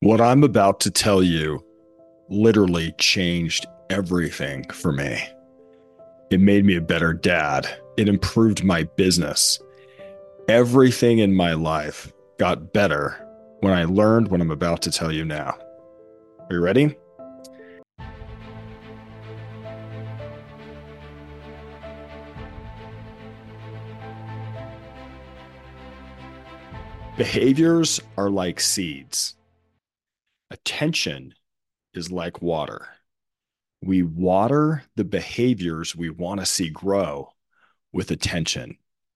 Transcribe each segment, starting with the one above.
What I'm about to tell you literally changed everything for me. It made me a better dad. It improved my business. Everything in my life got better when I learned what I'm about to tell you now. Are you ready? Behaviors are like seeds. Attention is like water. We water the behaviors we want to see grow with attention.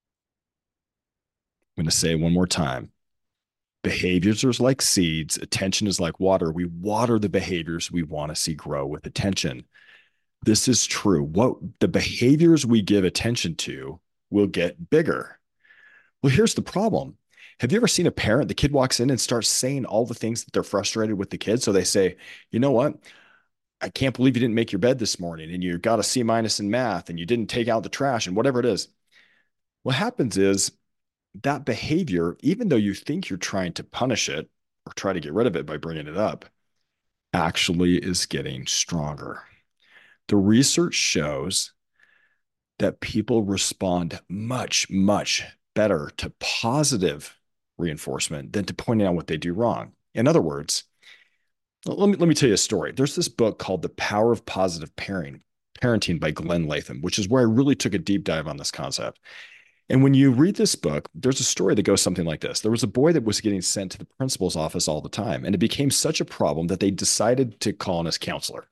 I'm going to say it one more time. Behaviors are like seeds. Attention is like water. We water the behaviors we want to see grow with attention. This is true. What the behaviors we give attention to will get bigger. Well, here's the problem. Have you ever seen a parent, the kid walks in and starts saying all the things that they're frustrated with the kid? So they say, you know what? I can't believe you didn't make your bed this morning and you got a C minus in math and you didn't take out the trash and whatever it is. What happens is that behavior, even though you think you're trying to punish it or try to get rid of it by bringing it up, actually is getting stronger. The research shows that people respond much, much better to positive reinforcement than to pointing out what they do wrong. In other words, let me tell you a story. There's this book called The Power of Positive Parenting by Glenn Latham, which is where I really took a deep dive on this concept. And when you read this book, there's a story that goes something like this. There was a boy that was getting sent to the principal's office all the time, and it became such a problem that they decided to call in his counselor.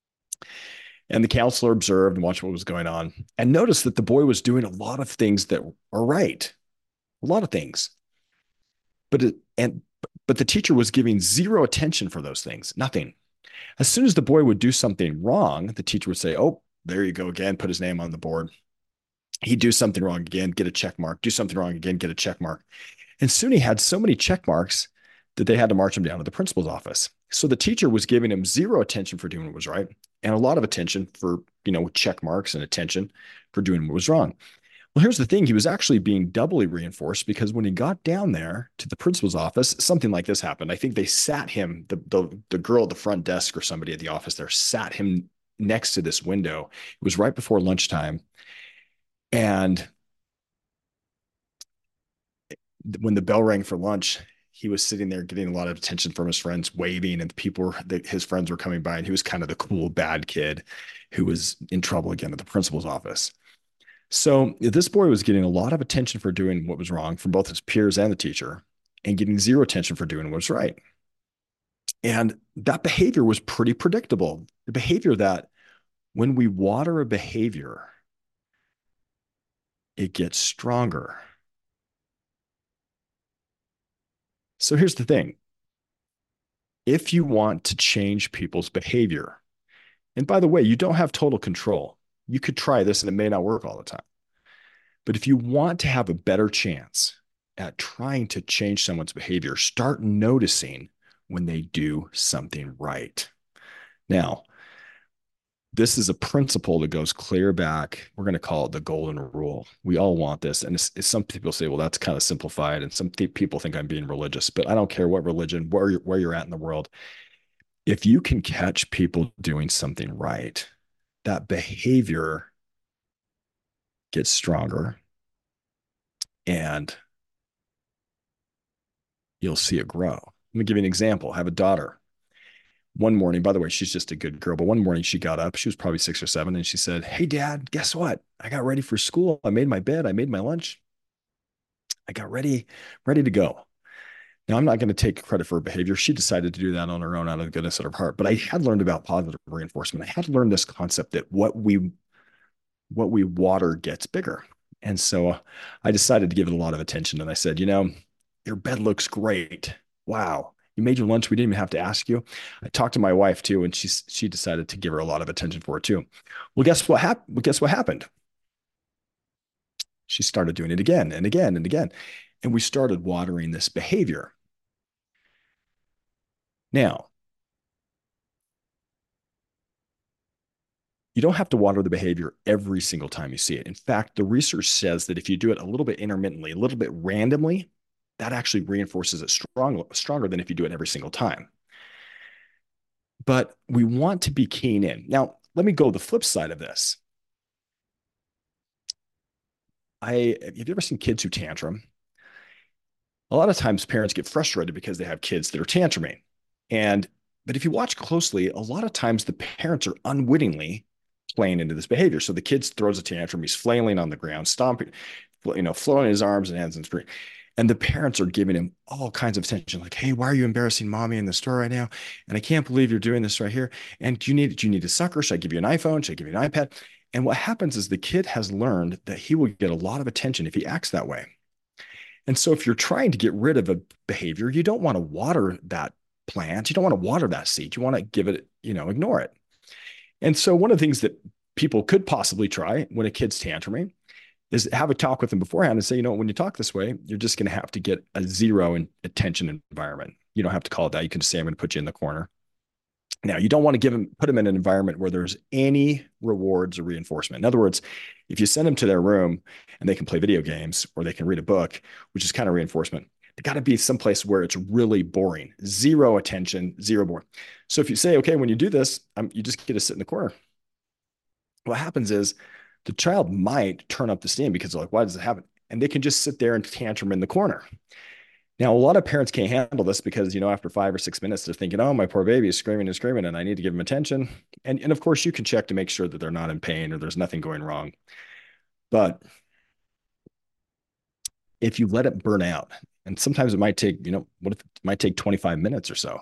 And the counselor observed and watched what was going on and noticed that the boy was doing a lot of things that are right, a lot of things. But the teacher was giving zero attention for those things, nothing. As soon as the boy would do something wrong, the teacher would say, "Oh, there you go again," put his name on the board. He'd do something wrong again, get a check mark, do something wrong again, get a check mark. And soon he had so many check marks that they had to march him down to the principal's office. So the teacher was giving him zero attention for doing what was right and a lot of attention for, check marks and attention for doing what was wrong. Well, here's the thing. He was actually being doubly reinforced because when he got down there to the principal's office, something like this happened. I think they sat him, the girl at the front desk or somebody at the office there sat him next to this window. It was right before lunchtime. And when the bell rang for lunch, he was sitting there getting a lot of attention from his friends, waving, and his friends were coming by, and he was kind of the cool bad kid who was in trouble again at the principal's office. So this boy was getting a lot of attention for doing what was wrong from both his peers and the teacher, and getting zero attention for doing what was right. And that behavior was pretty predictable. The behavior that when we water a behavior, it gets stronger. So here's the thing. If you want to change people's behavior, and by the way, you don't have total control. You could try this and it may not work all the time. But if you want to have a better chance at trying to change someone's behavior, start noticing when they do something right. Now, this is a principle that goes clear back. We're going to call it the golden rule. We all want this. And some people say, well, that's kind of simplified. And some people think I'm being religious, but I don't care what religion, where you're at in the world. If you can catch people doing something right, that behavior gets stronger and you'll see it grow. Let me give you an example. I have a daughter. One morning, by the way, she's just a good girl, but one morning she got up, she was probably 6 or 7, and she said, "Hey, Dad, guess what? I got ready for school. I made my bed. I made my lunch. I got ready to go." Now, I'm not going to take credit for her behavior. She decided to do that on her own out of the goodness of her heart. But I had learned about positive reinforcement. I had learned this concept that what we water gets bigger. And so I decided to give it a lot of attention. And I said, your bed looks great. Wow. You made your lunch. We didn't even have to ask you. I talked to my wife too, and she decided to give her a lot of attention for it too. Well, guess what happened? She started doing it again and again and again. And we started watering this behavior. Now, you don't have to water the behavior every single time you see it. In fact, the research says that if you do it a little bit intermittently, a little bit randomly, that actually reinforces it stronger than if you do it every single time. but we want to be keen in. Now, let me go the flip side of this. Have you ever seen kids who tantrum? A lot of times parents get frustrated because they have kids that are tantruming. And but if you watch closely, a lot of times the parents are unwittingly playing into this behavior. So the kid throws a tantrum, he's flailing on the ground, stomping, flowing his arms and hands and screaming. And the parents are giving him all kinds of attention, like, "Hey, why are you embarrassing mommy in the store right now? And I can't believe you're doing this right here. And do you need a sucker? Should I give you an iPhone? Should I give you an iPad?" And what happens is the kid has learned that he will get a lot of attention if he acts that way. And so if you're trying to get rid of a behavior, you don't want to water that plant. You don't want to water that seed. You want to give it, ignore it. And so one of the things that people could possibly try when a kid's tantruming is have a talk with them beforehand and say, when you talk this way, you're just going to have to get a zero in attention environment. You don't have to call it that. You can just say, "I'm going to put you in the corner." Now, you don't want to put them in an environment where there's any rewards or reinforcement. In other words, if you send them to their room and they can play video games or they can read a book, which is kind of reinforcement, they got to be someplace where it's really boring, zero attention, zero boring. So if you say, "Okay, when you do this, you just get to sit in the corner," what happens is the child might turn up the steam because they're like, "Why does it happen?" And they can just sit there and tantrum in the corner. Now, a lot of parents can't handle this because, after 5 or 6 minutes, they're thinking, "Oh, my poor baby is screaming and screaming, and I need to give him attention." And of course, you can check to make sure that they're not in pain or there's nothing going wrong. But if you let it burn out, and sometimes it might take, what if it might take 25 minutes or so,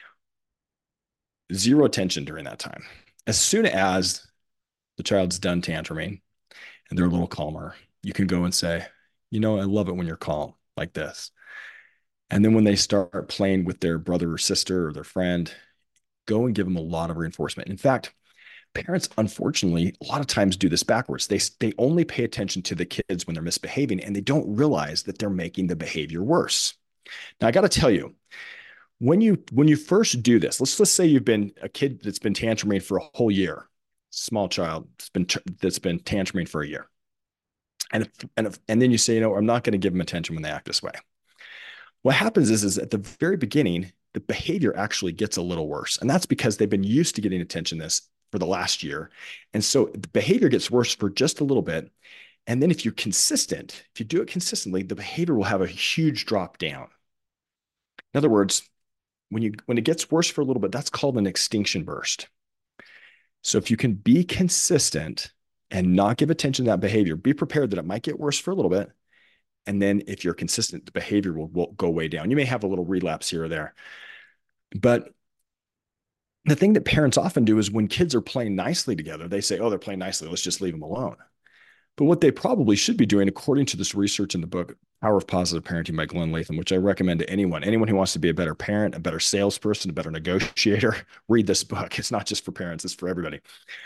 zero attention during that time. As soon as the child's done tantruming and they're a little calmer, you can go and say, "I love it when you're calm like this." And then when they start playing with their brother or sister or their friend, go and give them a lot of reinforcement. In fact, parents, unfortunately, a lot of times do this backwards. They only pay attention to the kids when they're misbehaving, and they don't realize that they're making the behavior worse. Now, I got to tell you, when you first do this, let's say you've been a kid that's been tantruming for a whole year, small child that's been tantruming for a year, and then you say, "I'm not going to give them attention when they act this way." What happens is at the very beginning, the behavior actually gets a little worse. And that's because they've been used to getting attention this for the last year. And so the behavior gets worse for just a little bit. And then if you're consistent, if you do it consistently, the behavior will have a huge drop down. In other words, when it gets worse for a little bit, that's called an extinction burst. So if you can be consistent and not give attention to that behavior, be prepared that it might get worse for a little bit. And then if you're consistent, the behavior will go way down. You may have a little relapse here or there. But the thing that parents often do is when kids are playing nicely together, they say, "Oh, they're playing nicely. Let's just leave them alone." But what they probably should be doing, according to this research in the book, Power of Positive Parenting by Glenn Latham, which I recommend to anyone who wants to be a better parent, a better salesperson, a better negotiator, read this book. It's not just for parents, it's for everybody.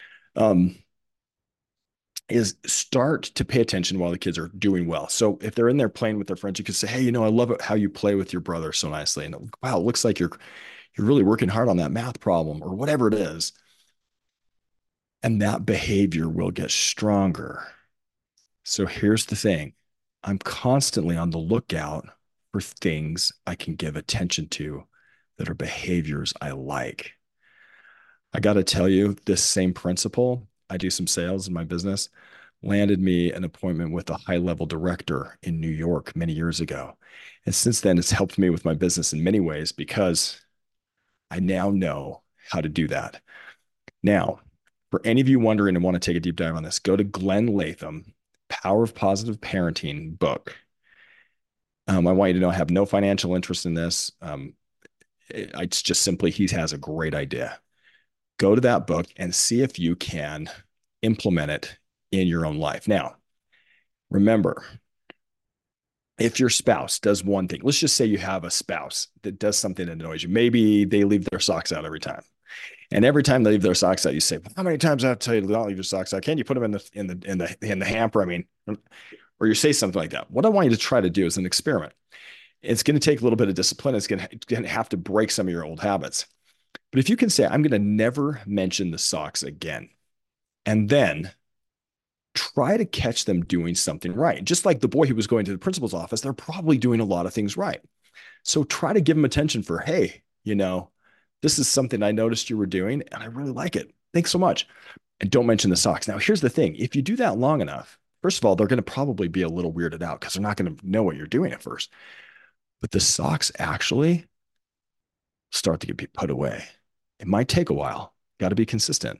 Is start to pay attention while the kids are doing well. So if they're in there playing with their friends, you could say, "Hey, I love it how you play with your brother so nicely. And wow, it looks like you're really working hard on that math problem," or whatever it is. And that behavior will get stronger. So here's the thing. I'm constantly on the lookout for things I can give attention to that are behaviors I like. I got to tell you, this same principle, I do some sales in my business, landed me an appointment with a high-level director in New York many years ago. And since then, it's helped me with my business in many ways because I now know how to do that. Now, for any of you wondering and want to take a deep dive on this, go to Glenn Latham, Power of Positive Parenting book. I want you to know I have no financial interest in this. It's just simply he has a great idea. Go to that book and see if you can implement it in your own life. Now, remember, if your spouse does one thing, let's just say you have a spouse that does something that annoys you. Maybe they leave their socks out every time. And every time they leave their socks out, you say, "How many times do I have to tell you to not leave your socks out? Can you put them in the hamper?" I mean, or you say something like that. What I want you to try to do is an experiment. It's going to take a little bit of discipline. It's going to have to break some of your old habits. But if you can say, "I'm going to never mention the socks again," and then try to catch them doing something right. Just like the boy who was going to the principal's office, they're probably doing a lot of things right. So try to give them attention for, "Hey, this is something I noticed you were doing and I really like it. Thanks so much. And don't mention the socks. Now, here's the thing. If you do that long enough, first of all, they're going to probably be a little weirded out because they're not going to know what you're doing at first. But the socks actually start to get put away. It might take a while. Got to be consistent.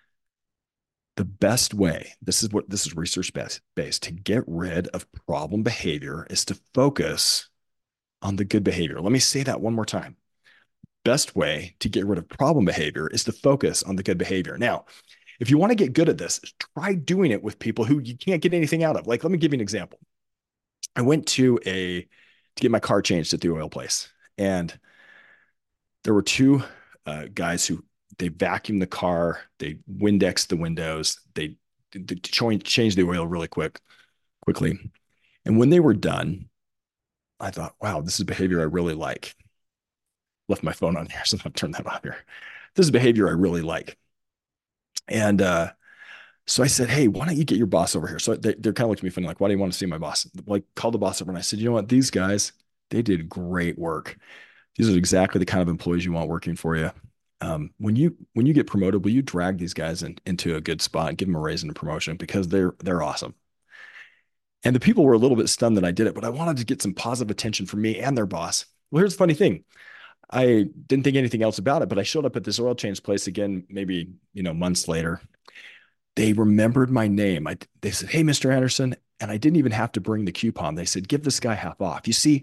The best way, this is research based to get rid of problem behavior is to focus on the good behavior. Let me say that one more time. Best way to get rid of problem behavior is to focus on the good behavior. Now, if you want to get good at this, try doing it with people who you can't get anything out of. Like, let me give you an example. I went to get my car changed at the oil place, and there were two guys who they vacuumed the car, they Windexed the windows, they changed the oil really quickly. And when they were done, I thought, wow, this is behavior I really like. Left my phone on here, so I'll turn that off here. This is behavior I really like. And so I said, hey, why don't you get your boss over here? So they're kind of looking at me funny, like, why do you want to see my boss? Like, called the boss over and I said, you know what? These guys, they did great work. These are exactly the kind of employees you want working for you. When you get promoted, will you drag these guys into a good spot and give them a raise and a promotion because they're awesome. And the people were a little bit stunned that I did it, but I wanted to get some positive attention from me and their boss. Well, here's the funny thing. I didn't think anything else about it, but I showed up at this oil change place again, maybe, months later. They remembered my name. They said, hey, Mr. Anderson. And I didn't even have to bring the coupon. They said, give this guy half off. You see,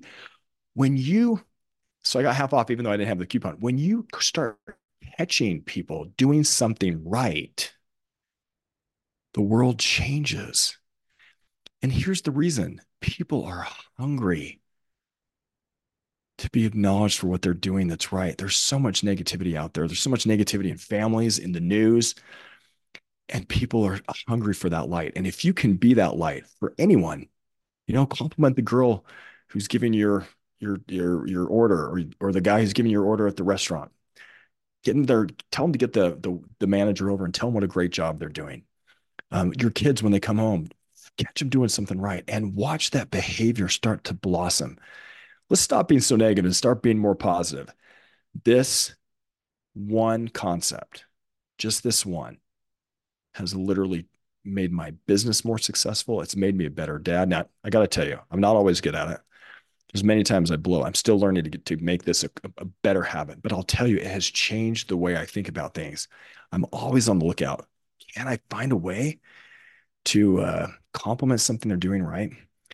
so I got half off even though I didn't have the coupon. When you start catching people doing something right, the world changes. And here's the reason. People are hungry to be acknowledged for what they're doing that's right. There's so much negativity out there. There's so much negativity in families, in the news, and people are hungry for that light. And if you can be that light for anyone, compliment the girl who's giving your order or the guy who's giving your order at the restaurant. Get in there, tell them to get the manager over and tell them what a great job they're doing. Your kids, when they come home, catch them doing something right and watch that behavior start to blossom. Let's stop being so negative and start being more positive. This one concept, just this one, has literally made my business more successful. It's made me a better dad. Now, I got to tell you, I'm not always good at it. There's many times I blow. I'm still learning to make this a better habit. But I'll tell you, it has changed the way I think about things. I'm always on the lookout. Can I find a way to compliment something they're doing right?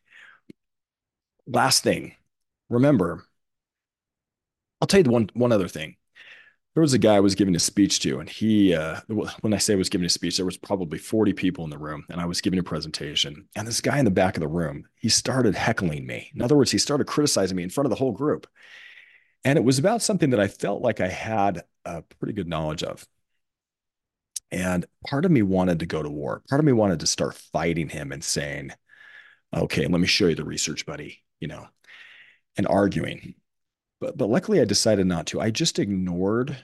Last thing, remember, I'll tell you one other thing. There was a guy I was giving a speech to, and he, when I say I was giving a speech, there was probably 40 people in the room, and I was giving a presentation. And this guy in the back of the room, he started heckling me. In other words, he started criticizing me in front of the whole group. And it was about something that I felt like I had a pretty good knowledge of. And part of me wanted to go to war. Part of me wanted to start fighting him and saying, okay, let me show you the research, buddy, and arguing. But luckily I decided not to. I just ignored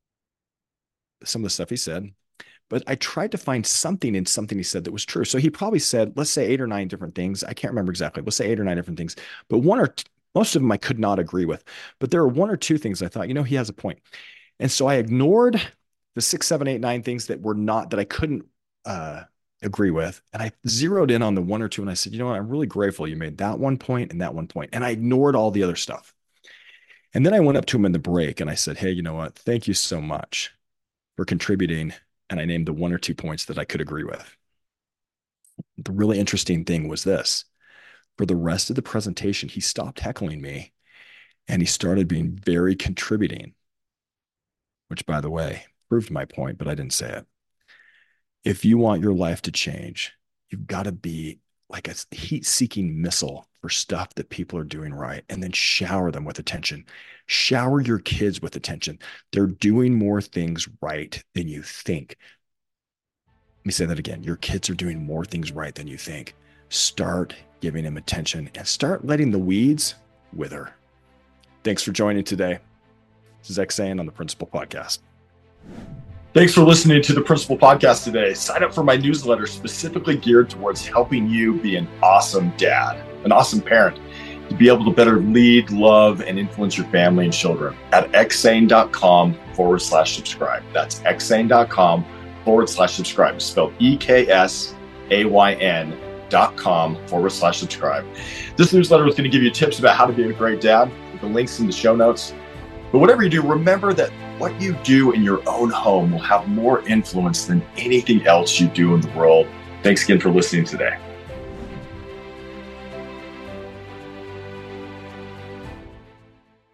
some of the stuff he said, but I tried to find something in something he said that was true. So he probably said, let's say 8 or 9 different things. I can't remember exactly. Let's say 8 or 9 different things, but most of them I could not agree with. But there are 1 or 2 things I thought, he has a point. And so I ignored the 6, 7, 8, 9 things that I couldn't agree with. And I zeroed in on the 1 or 2. And I said, what? I'm really grateful you made that one point and that one point. And I ignored all the other stuff. And then I went up to him in the break and I said, hey, you know what? Thank you so much for contributing. And I named the 1 or 2 points that I could agree with. The really interesting thing was this. For the rest of the presentation, he stopped heckling me and he started being very contributing, which, by the way, proved my point, but I didn't say it. If you want your life to change, you've got to be like a heat-seeking missile for stuff that people are doing right, and then shower them with attention. Shower your kids with attention. They're doing more things right than you think. Let me say that again. Your kids are doing more things right than you think. Start giving them attention and start letting the weeds wither. Thanks for joining today. This is Xane on the Principal Podcast. Thanks for listening to the Principal Podcast today. Sign up for my newsletter specifically geared towards helping you be an awesome dad, an awesome parent. to be able to better lead, love, and influence your family and children at xsane.com/subscribe. That's xsane.com/subscribe. Spelled EKSAYN.com/subscribe. This newsletter is going to give you tips about how to be a great dad with the links in the show notes. But whatever you do, remember that what you do in your own home will have more influence than anything else you do in the world. Thanks again for listening today.